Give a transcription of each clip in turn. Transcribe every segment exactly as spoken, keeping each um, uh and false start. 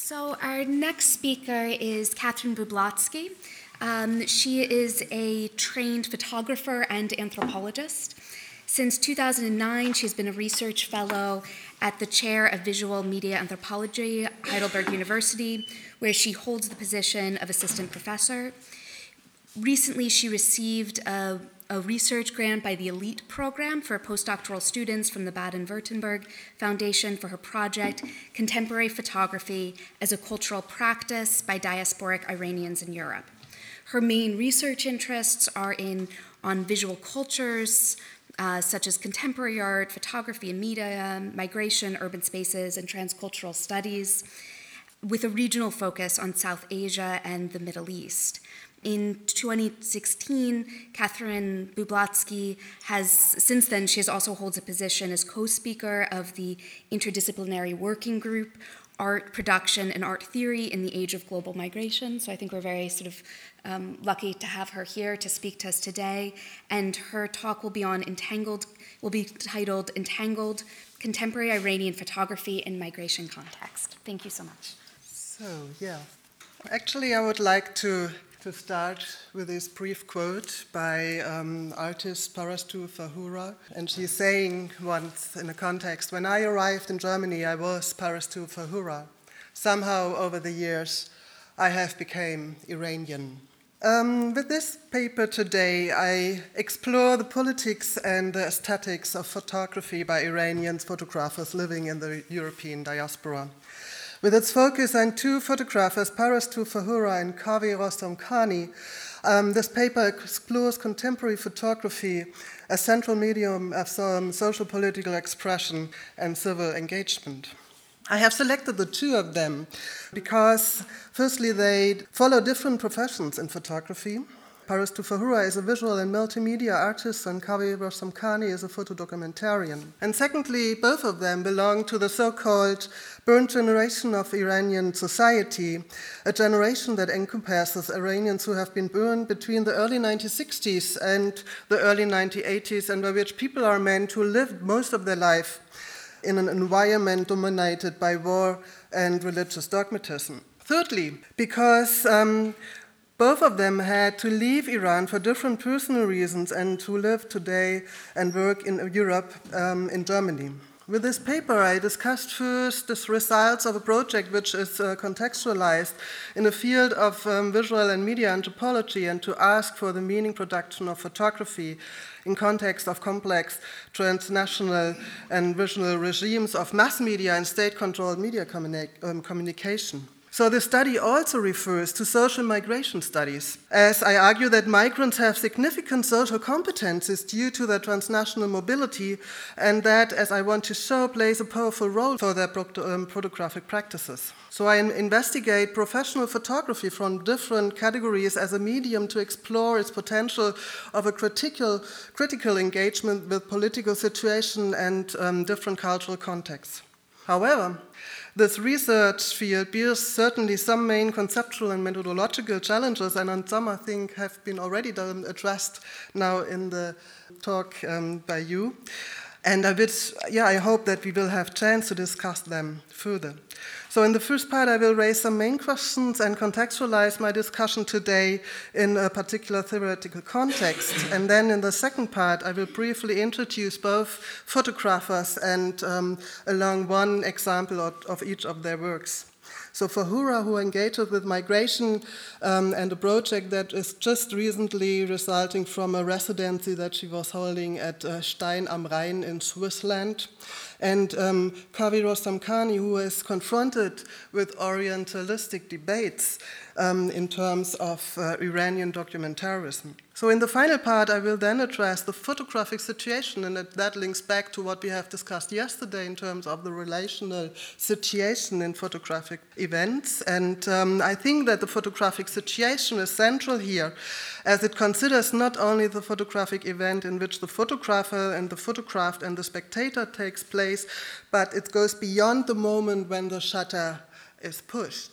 So our next speaker is Katherine Bublatsky. Um, she is a trained photographer and anthropologist. Since two thousand nine, she's been a research fellow at the Chair of Visual Media Anthropology, Heidelberg University, where she holds the position of assistant professor. Recently, she received a, a research grant by the ELITE program for postdoctoral students from the Baden-Württemberg Foundation for her project, Contemporary Photography as a Cultural Practice by Diasporic Iranians in Europe. Her main research interests are in on visual cultures, uh, such as contemporary art, photography and media, migration, urban spaces, and transcultural studies, with a regional focus on South Asia and the Middle East. In twenty sixteen, Katherine Bublatsky has, since then, she has also holds a position as co-speaker of the Interdisciplinary Working Group, Art Production and Art Theory in the Age of Global Migration. So I think we're very sort of um, lucky to have her here to speak to us today. And her talk will be on Entangled, will be titled Entangled, Contemporary Iranian Photography in Migration Context. Thank you so much. So, yeah. Actually, I would like to to start with this brief quote by um, artist Parastu Fahura. And she's saying once in a context, when I arrived in Germany, I was Parastu Fahura. Somehow over the years, I have become Iranian. Um, with this paper today, I explore the politics and the aesthetics of photography by Iranian photographers living in the European diaspora. With its focus on two photographers, Parastu Fahura and Kavi Rostomkhani, um, this paper explores contemporary photography as central medium of some social political expression and civil engagement. I have selected the two of them because, firstly, they follow different professions in photography. Parastu Fahura is a visual and multimedia artist, and Kavi Rostomkhani is a photodocumentarian. And secondly, both of them belong to the so-called burnt generation of Iranian society, a generation that encompasses Iranians who have been burned between the early nineteen sixties and the early nineteen eighties, and by which people are meant to live most of their life in an environment dominated by war and religious dogmatism. Thirdly, because um, both of them had to leave Iran for different personal reasons and to live today and work in Europe, um, in Germany. With this paper, I discussed first the results of a project which is uh, contextualized in the field of um, visual and media anthropology, and to ask for the meaning production of photography in context of complex transnational and visual regimes of mass media and state-controlled media communi- um, communication. So the study also refers to social migration studies, as I argue that migrants have significant social competences due to their transnational mobility, and that, as I want to show, plays a powerful role for their um, photographic practices. So I investigate professional photography from different categories as a medium to explore its potential of a critical, critical engagement with political situation and um, different cultural contexts. However, this research field bears certainly some main conceptual and methodological challenges, and on some I think have been already done, addressed now in the talk um, by you. And I would, yeah, I hope that we will have chance to discuss them further. So in the first part, I will raise some main questions and contextualize my discussion today in a particular theoretical context. And then in the second part, I will briefly introduce both photographers and um, along one example of, of each of their works. So Fahura, who engages with migration um, and a project that is just recently resulting from a residency that she was holding at uh, Stein am Rhein in Switzerland. And um, Kavi Rostomkhani, who is confronted with Orientalistic debates um, in terms of uh, Iranian documentarism. So in the final part, I will then address the photographic situation, and that, that links back to what we have discussed yesterday in terms of the relational situation in photographic events. And um, I think that the photographic situation is central here, as it considers not only the photographic event in which the photographer and the photographed and the spectator takes place, but it goes beyond the moment when the shutter is pushed.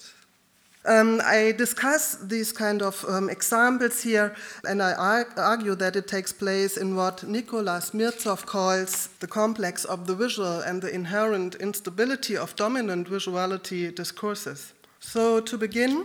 Um, I discuss these kind of um, examples here, and I ar- argue that it takes place in what Nicholas Mirtsov calls the complex of the visual and the inherent instability of dominant visuality discourses. So to begin,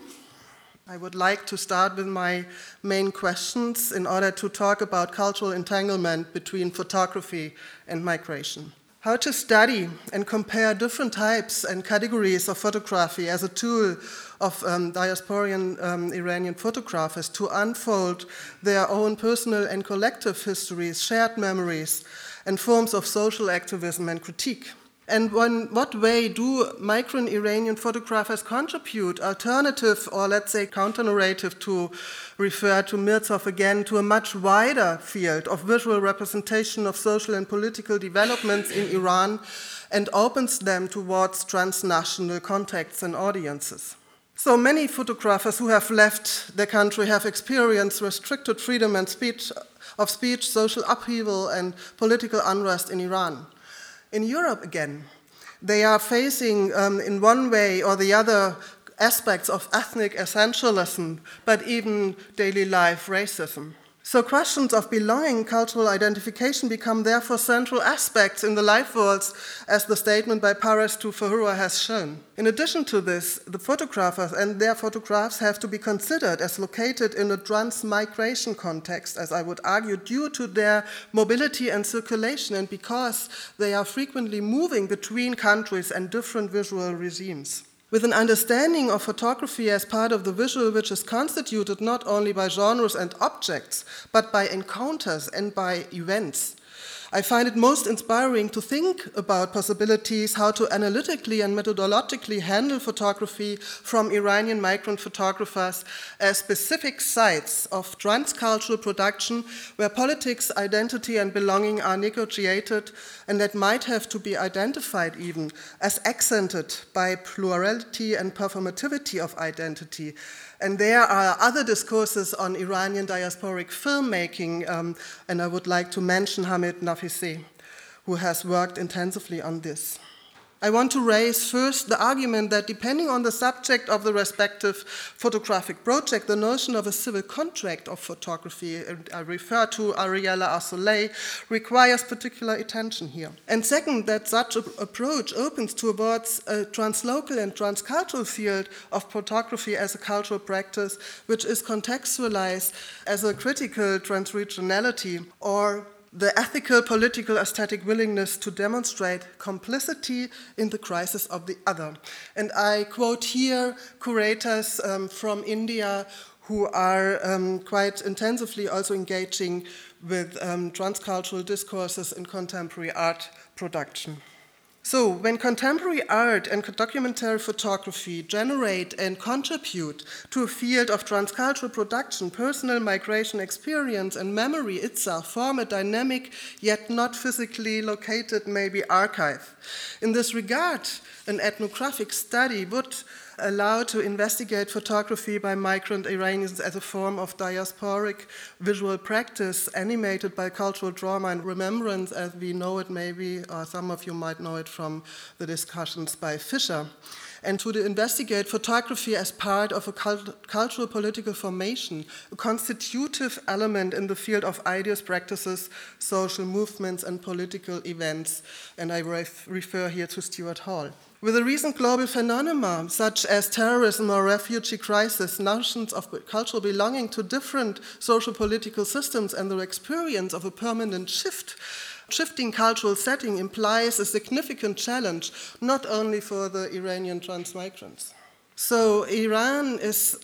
I would like to start with my main questions in order to talk about cultural entanglement between photography and migration. How to study and compare different types and categories of photography as a tool of um, diasporian um, Iranian photographers to unfold their own personal and collective histories, shared memories, and forms of social activism and critique. And in what way do migrant Iranian photographers contribute alternative or, let's say, counter-narrative, to refer to Mirzoeff again, to a much wider field of visual representation of social and political developments in Iran and opens them towards transnational contexts and audiences? So many photographers who have left the country have experienced restricted freedom and speech, of speech, social upheaval, and political unrest in Iran. In Europe, again, they are facing, um, in one way or the other, aspects of ethnic essentialism, but even daily life racism. So questions of belonging, cultural identification become therefore central aspects in the life worlds, as the statement by Parastu Fahura has shown. In addition to this, the photographers and their photographs have to be considered as located in a transmigration context, as I would argue, due to their mobility and circulation, and because they are frequently moving between countries and different visual regimes. With an understanding of photography as part of the visual, which is constituted not only by genres and objects, but by encounters and by events, I find it most inspiring to think about possibilities how to analytically and methodologically handle photography from Iranian migrant photographers as specific sites of transcultural production where politics, identity, and belonging are negotiated and that might have to be identified even as accented by plurality and performativity of identity. And there are other discourses on Iranian diasporic filmmaking, um, and I would like to mention Hamid Nafisi, who has worked intensively on this. I want to raise first the argument that depending on the subject of the respective photographic project, the notion of a civil contract of photography, and I refer to Ariella Arsolay, requires particular attention here. And second, that such an approach opens towards a translocal and transcultural field of photography as a cultural practice, which is contextualized as a critical transregionality or the ethical, political, aesthetic willingness to demonstrate complicity in the crisis of the other. And I quote here curators um, from India who are um, quite intensively also engaging with um, transcultural discourses in contemporary art production. So, when contemporary art and documentary photography generate and contribute to a field of transcultural production, personal migration experience and memory itself form a dynamic yet not physically located maybe archive. In this regard, an ethnographic study would allow to investigate photography by migrant Iranians as a form of diasporic visual practice animated by cultural drama and remembrance, as we know it maybe, or some of you might know it from the discussions by Fischer, and to investigate photography as part of a cult- cultural political formation, a constitutive element in the field of ideas, practices, social movements, and political events, and I ref- refer here to Stuart Hall. With the recent global phenomena, such as terrorism or refugee crisis, notions of cultural belonging to different social political systems and the experience of a permanent shift, shifting cultural setting implies a significant challenge, not only for the Iranian transmigrants. So Iran is,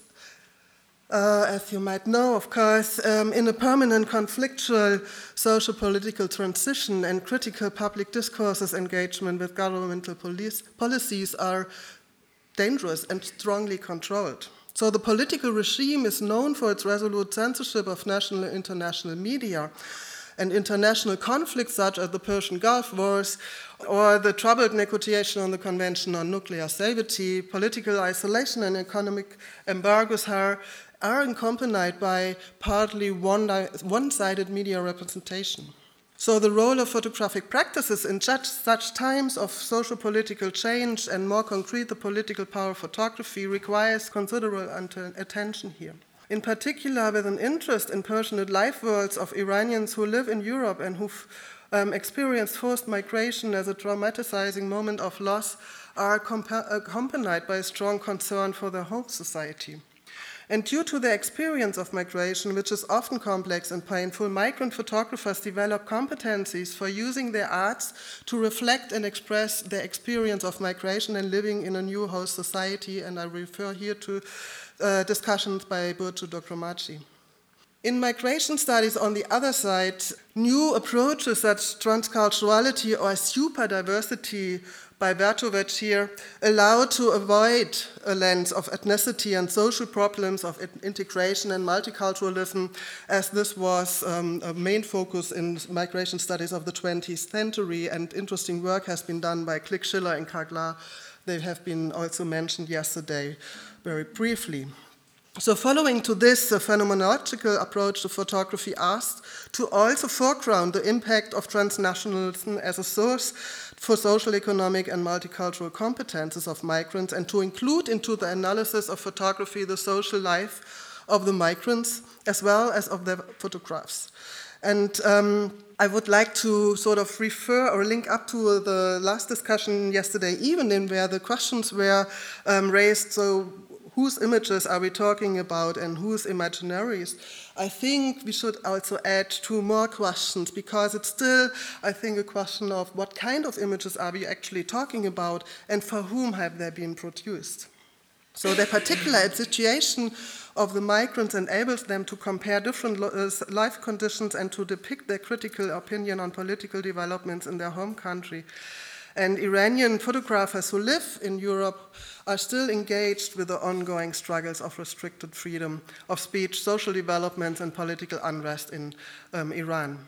Uh, as you might know, of course, um, in a permanent conflictual social political transition, and critical public discourses engagement with governmental police, policies are dangerous and strongly controlled. So the political regime is known for its resolute censorship of national and international media, and international conflicts such as the Persian Gulf Wars or the troubled negotiation on the Convention on Nuclear Safety, political isolation and economic embargoes are are accompanied by partly one, one-sided media representation. So the role of photographic practices in such, such times of social political change, and more concrete, the political power of photography, requires considerable attention here. In particular, with an interest in personal life worlds of Iranians who live in Europe and who've um, experienced forced migration as a traumatizing moment of loss, are accompanied by a strong concern for their home society. And due to the experience of migration, which is often complex and painful, migrant photographers develop competencies for using their arts to reflect and express their experience of migration and living in a new host society, and I refer here to uh, discussions by Burcu Dokromachi. In migration studies, on the other side, new approaches such as transculturality or superdiversity by Vertovec here allow to avoid a lens of ethnicity and social problems of integration and multiculturalism, as this was um, a main focus in migration studies of the twentieth century, and interesting work has been done by Click, Schiller, and Kaglar. They have been also mentioned yesterday very briefly. So following to this, the phenomenological approach to photography asked to also foreground the impact of transnationalism as a source for social, economic, and multicultural competences of migrants, and to include into the analysis of photography the social life of the migrants as well as of their photographs. And um, I would like to sort of refer or link up to the last discussion yesterday evening, where the questions were um, raised. So, whose images are we talking about and whose imaginaries? I think we should also add two more questions, because it's still, I think, a question of what kind of images are we actually talking about and for whom have they been produced. So the particular situation of the migrants enables them to compare different life conditions and to depict their critical opinion on political developments in their home country. And Iranian photographers who live in Europe are still engaged with the ongoing struggles of restricted freedom of speech, social developments, and political unrest in um, Iran.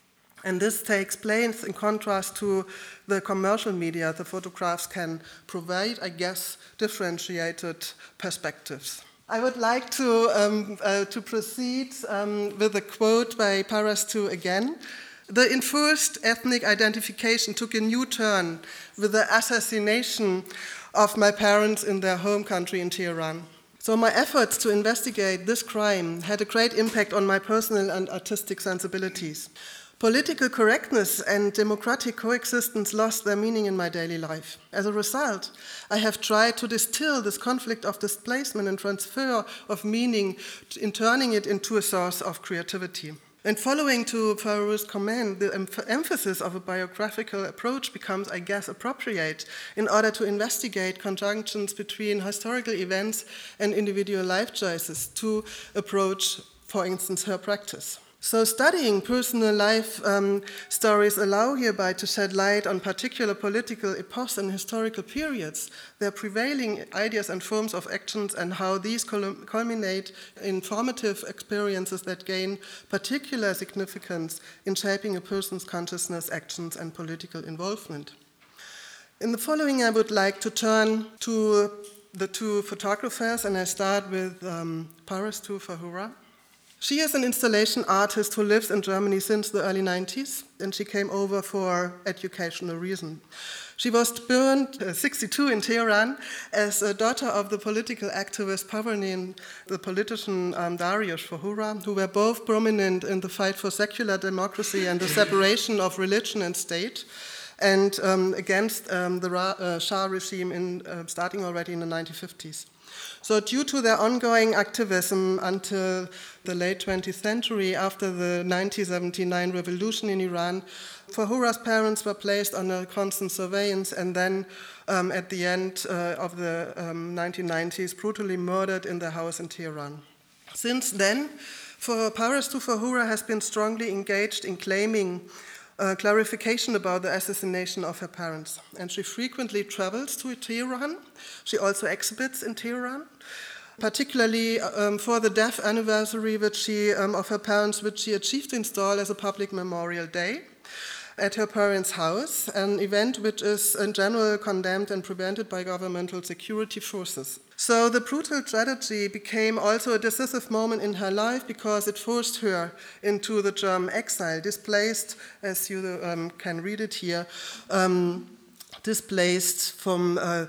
And this takes place in contrast to the commercial media. The photographs can provide, I guess, differentiated perspectives. I would like to, um, uh, to proceed um, with a quote by Parastu again. The enforced ethnic identification took a new turn with the assassination of my parents in their home country in Tehran. So my efforts to investigate this crime had a great impact on my personal and artistic sensibilities. Political correctness and democratic coexistence lost their meaning in my daily life. As a result, I have tried to distill this conflict of displacement and transfer of meaning in turning it into a source of creativity. And following to Farooq's comment, the em- emphasis of a biographical approach becomes, I guess, appropriate in order to investigate conjunctions between historical events and individual life choices to approach, for instance, her practice. So studying personal life um, stories allow hereby to shed light on particular political epochs and historical periods, their prevailing ideas and forms of actions, and how these culminate in formative experiences that gain particular significance in shaping a person's consciousness, actions, and political involvement. In the following, I would like to turn to the two photographers, and I start with um, Parastu Fahura. She is an installation artist who lives in Germany since the early nineties, and she came over for educational reasons. She was born uh, sixty-two in Tehran as a daughter of the political activist Pavarni and the politician um, Dariush Fahura, who were both prominent in the fight for secular democracy and the separation of religion and state, and um, against um, the Ra- uh, Shah regime in, uh, starting already in the nineteen fifties. So due to their ongoing activism until the late twentieth century, after the nineteen seventy-nine revolution in Iran, Fahura's parents were placed under constant surveillance and then um, at the end uh, of the um, nineteen nineties brutally murdered in their house in Tehran. Since then, for Parastu Fahura has been strongly engaged in claiming Uh, clarification about the assassination of her parents. And she frequently travels to Tehran. She also exhibits in Tehran, particularly um, for the death anniversary which she, um, of her parents, which she achieved to install as a public memorial day at her parents' house, an event which is in general condemned and prevented by governmental security forces. So the brutal tragedy became also a decisive moment in her life because it forced her into the German exile, displaced, as you um, can read it here, um, displaced from uh,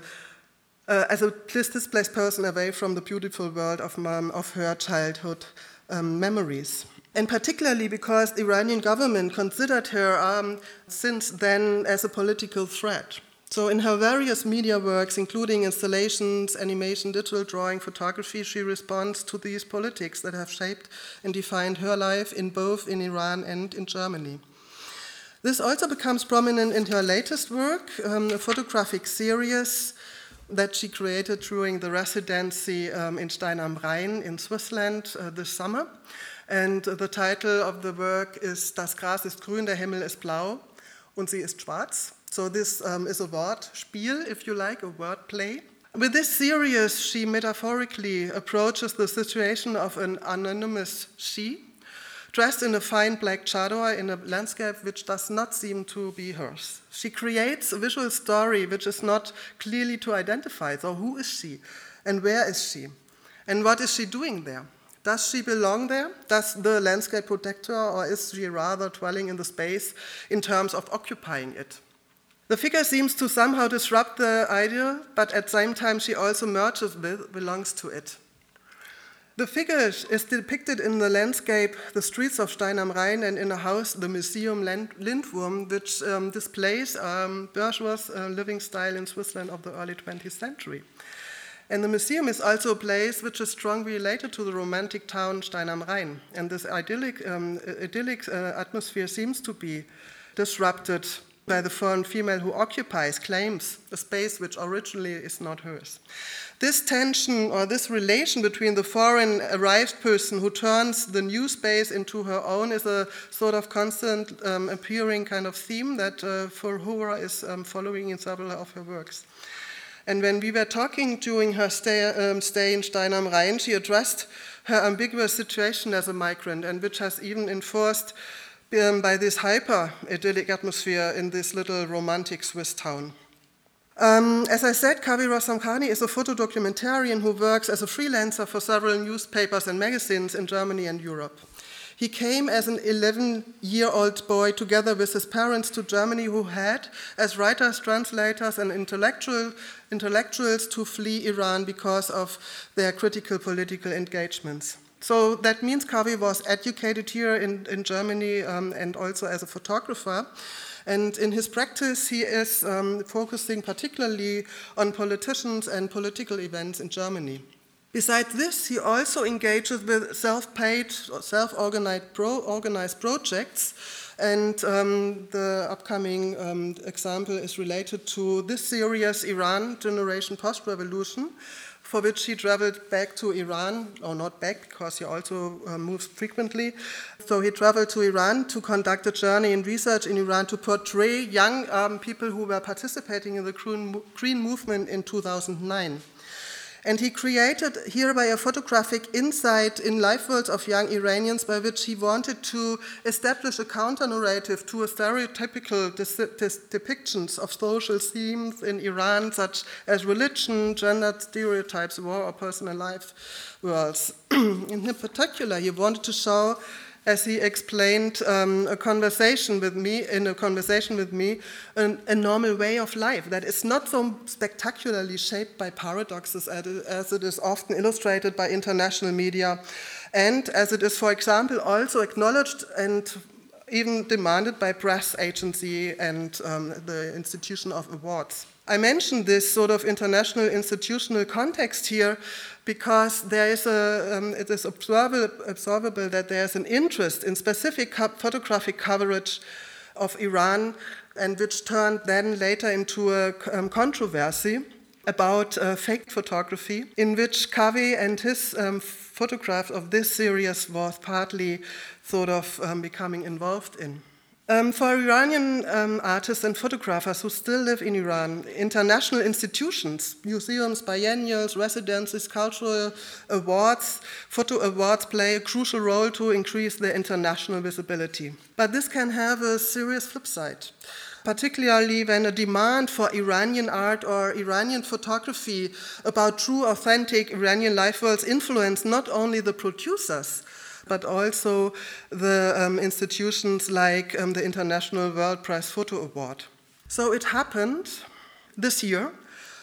uh, as a displaced person away from the beautiful world of, um, of her childhood um, memories. And particularly because the Iranian government considered her um, since then as a political threat. So in her various media works, including installations, animation, digital drawing, photography, she responds to these politics that have shaped and defined her life in both in Iran and in Germany. This also becomes prominent in her latest work, um, a photographic series that she created during the residency um, in Stein am Rhein in Switzerland uh, this summer. And uh, the title of the work is Das Gras ist grün, der Himmel ist blau und sie ist schwarz. So this um, is a Wortspiel, if you like, a word play. With this series, she metaphorically approaches the situation of an anonymous she, dressed in a fine black chador in a landscape which does not seem to be hers. She creates a visual story which is not clearly to identify. So who is she? And where is she? And what is she doing there? Does she belong there? Does the landscape protect her, or is she rather dwelling in the space in terms of occupying it? The figure seems to somehow disrupt the idea, but at the same time she also merges with, belongs to it. The figure is depicted in the landscape, the streets of Stein am Rhein, and in a house, the Museum Lindwurm, which um, displays um, bourgeois uh, living style in Switzerland of the early twentieth century. And the museum is also a place which is strongly related to the romantic town Stein am Rhein. And this idyllic, um, idyllic uh, atmosphere seems to be disrupted by the foreign female who occupies, claims a space which originally is not hers. This tension or this relation between the foreign arrived person who turns the new space into her own is a sort of constant um, appearing kind of theme that uh, Verhoeven is um, following in several of her works. And when we were talking during her stay, um, stay in Stein am Rhein, she addressed her ambiguous situation as a migrant, and which has even enforced um, by this hyper-idyllic atmosphere in this little romantic Swiss town. Um, as I said, Kavi Rostamkhani is a photo documentarian who works as a freelancer for several newspapers and magazines in Germany and Europe. He came as an eleven-year-old boy together with his parents to Germany, who had, as writers, translators, and intellectual, intellectuals to flee Iran because of their critical political engagements. So that means Kavi was educated here in, in Germany um, and also as a photographer. And in his practice, he is um, focusing particularly on politicians and political events in Germany. Besides this, he also engages with self-paid, self-organized pro organized projects, and um, the upcoming um, example is related to this series, Iran, Generation Post-Revolution, for which he traveled back to Iran, or not back, because he also uh, moves frequently. So he traveled to Iran to conduct a journey in research in Iran to portray young um, people who were participating in the Green Movement in two thousand nine. And he created hereby a photographic insight in life worlds of young Iranians by which he wanted to establish a counter-narrative to a stereotypical depictions of social themes in Iran, such as religion, gender stereotypes, war, or personal life worlds. In particular, he wanted to show, as he explained, um, a conversation with me, in a conversation with me, an, a normal way of life that is not so spectacularly shaped by paradoxes as it is often illustrated by international media, and as it is, for example, also acknowledged and even demanded by press agency and um, the institution of awards. I mentioned this sort of international institutional context here because there is a, um, it is observable, observable that there is an interest in specific co- photographic coverage of Iran, and which turned then later into a um, controversy about uh, fake photography, in which Kavi and his um, photograph of this series was partly sort of um, becoming involved in. Um, for Iranian um, artists and photographers who still live in Iran, international institutions, museums, biennials, residencies, cultural awards, photo awards play a crucial role to increase their international visibility. But this can have a serious flip side, particularly when a demand for Iranian art or Iranian photography about true, authentic Iranian life worlds influence not only the producers, but also the um, institutions like um, the International World Press Photo Award. So it happened this year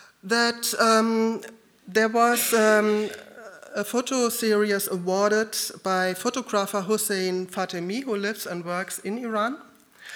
that um, there was um, a photo series awarded by photographer Hossein Fatemi, who lives and works in Iran.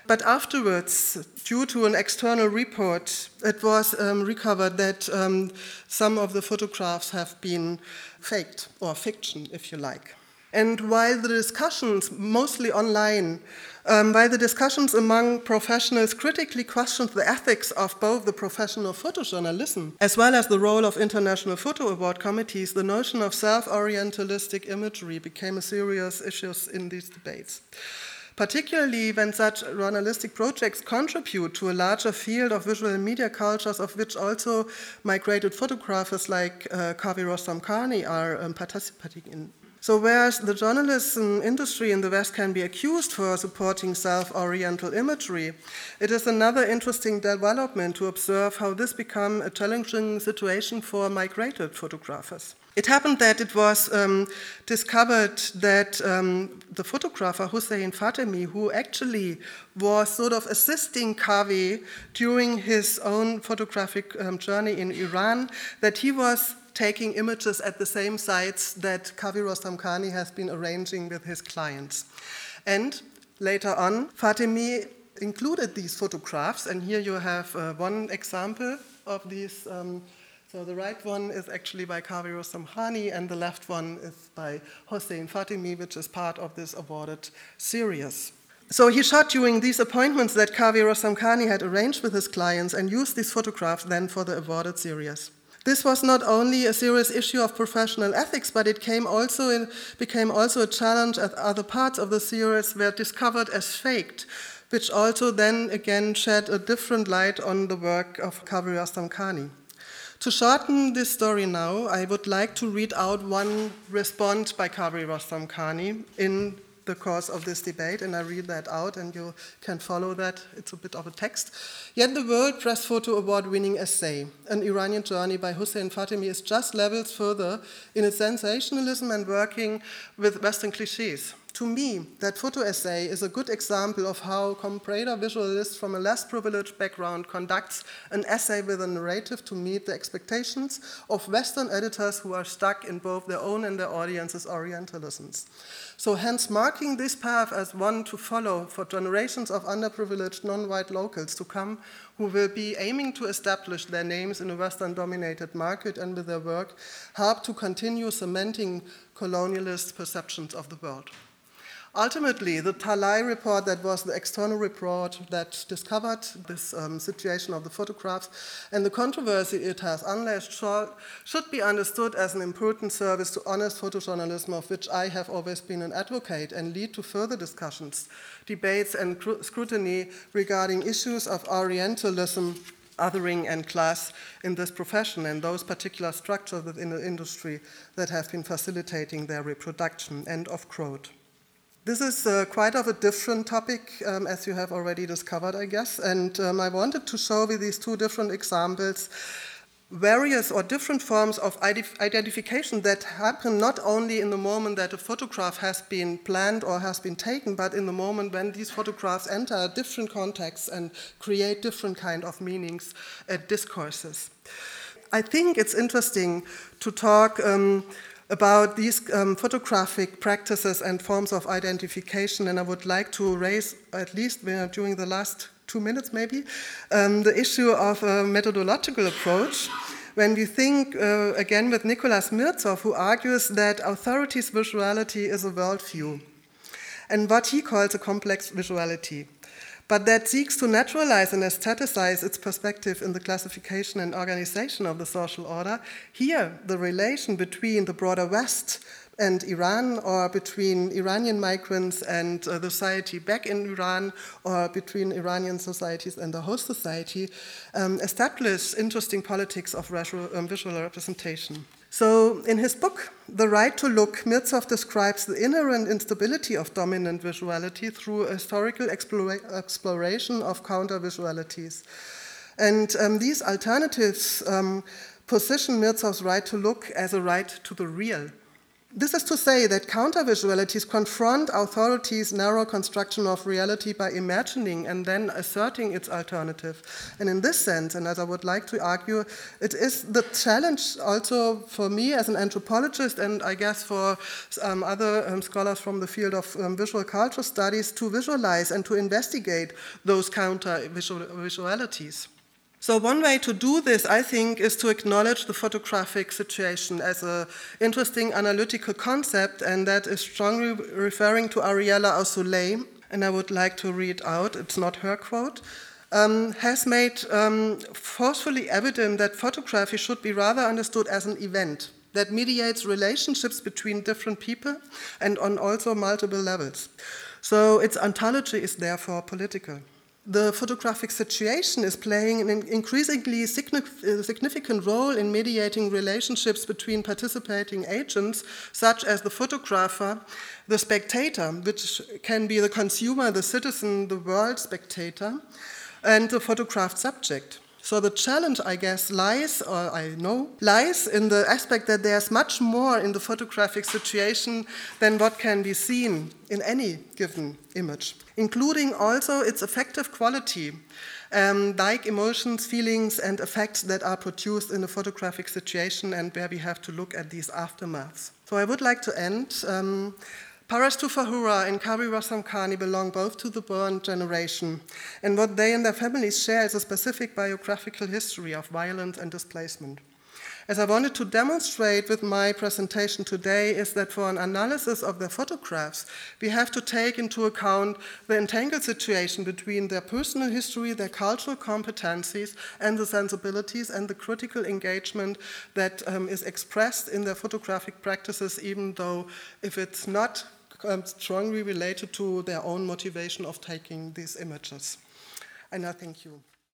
But afterwards, due to an external report, it was um, recovered that um, some of the photographs have been faked, or fiction, if you like. And while the discussions, mostly online, um, while the discussions among professionals critically questioned the ethics of both the professional photojournalism as well as the role of international photo award committees, the notion of self-orientalistic imagery became a serious issue in these debates. Particularly when such journalistic projects contribute to a larger field of visual media cultures, of which also migrated photographers like uh, Kavi Rostamkhani are um, participating in. So whereas the journalism industry in the West can be accused for supporting self-oriental imagery, it is another interesting development to observe how this became a challenging situation for migrated photographers. It happened that it was um, discovered that um, the photographer Hossein Fatemi, who actually was sort of assisting Kavi during his own photographic um, journey in Iran, that he was taking images at the same sites that Kavi Rostamkhani has been arranging with his clients. And later on, Fatemi included these photographs, and here you have uh, one example of these. Um, so the right one is actually by Kavi Rostamkhani, and the left one is by Hossein Fatemi, which is part of this awarded series. So he shot during these appointments that Kavi Rostamkhani had arranged with his clients and used these photographs then for the awarded series. This was not only a serious issue of professional ethics, but it came also in, became also a challenge as other parts of the series were discovered as faked, which also then again shed a different light on the work of Kavi Rostamkhani. To shorten this story now, I would like to read out one response by Kavi Rostamkhani in the course of this debate, and I read that out and you can follow that. It's a bit of a text. Yet the World Press Photo Award-winning essay, An Iranian Journey by Hossein Fatemi, is just levels further in its sensationalism and working with Western cliches. To me, that photo essay is a good example of how a comparator visualist from a less privileged background conducts an essay with a narrative to meet the expectations of Western editors who are stuck in both their own and their audience's Orientalisms. So hence marking this path as one to follow for generations of underprivileged non-white locals to come who will be aiming to establish their names in a Western-dominated market and with their work help to continue cementing colonialist perceptions of the world. Ultimately, the Talai report, that was the external report that discovered this um, situation of the photographs, and the controversy it has unleashed should be understood as an important service to honest photojournalism, of which I have always been an advocate, and lead to further discussions, debates, and scrutiny regarding issues of Orientalism, othering, and class in this profession, and those particular structures within the industry that have been facilitating their reproduction. End of quote. This is uh, quite of a different topic, um, as you have already discovered, I guess, and um, I wanted to show with these two different examples various or different forms of identification that happen not only in the moment that a photograph has been planned or has been taken, but in the moment when these photographs enter different contexts and create different kind of meanings and discourses. I think it's interesting to talk um, about these um, photographic practices and forms of identification, and I would like to raise, at least during the last two minutes maybe, um, the issue of a methodological approach. When we think, uh, again, with Nicholas Mirzow, who argues that authorities' visuality is a worldview, and what he calls a complex visuality, but that seeks to naturalize and aestheticize its perspective in the classification and organization of the social order. Here, the relation between the broader West and Iran, or between Iranian migrants and uh, the society back in Iran, or between Iranian societies and the host society, um, establish interesting politics of um, visual representation. So in his book, The Right to Look, Mirzow describes the inherent instability of dominant visuality through a historical explora- exploration of counter-visualities. And um, these alternatives um, position Mirzow's right to look as a right to the real. This is to say that counter-visualities confront authorities' narrow construction of reality by imagining and then asserting its alternative. And in this sense, and as I would like to argue, it is the challenge also for me as an anthropologist, and I guess for um, other um, scholars from the field of um, visual culture studies, to visualize and to investigate those counter-visualities. So one way to do this, I think, is to acknowledge the photographic situation as an interesting analytical concept, and that is strongly referring to Ariella Azoulay, and I would like to read out, it's not her quote, um, has made um, forcefully evident that photography should be rather understood as an event that mediates relationships between different people and on also multiple levels. So its ontology is therefore political. The photographic situation is playing an increasingly significant role in mediating relationships between participating agents, such as the photographer, the spectator, which can be the consumer, the citizen, the world spectator, and the photographed subject. So the challenge, I guess, lies, or I know, lies in the aspect that there's much more in the photographic situation than what can be seen in any given image, including also its affective quality, um, like emotions, feelings, and effects that are produced in a photographic situation and where we have to look at these aftermaths. So I would like to end. Um, Parastu Fahura and Kavi Rasamkhani belong both to the Burn generation, and what they and their families share is a specific biographical history of violence and displacement. As I wanted to demonstrate with my presentation today is that for an analysis of their photographs, we have to take into account the entangled situation between their personal history, their cultural competencies, and the sensibilities and the critical engagement that um, is expressed in their photographic practices, even though if it's not um, strongly related to their own motivation of taking these images. And I thank you.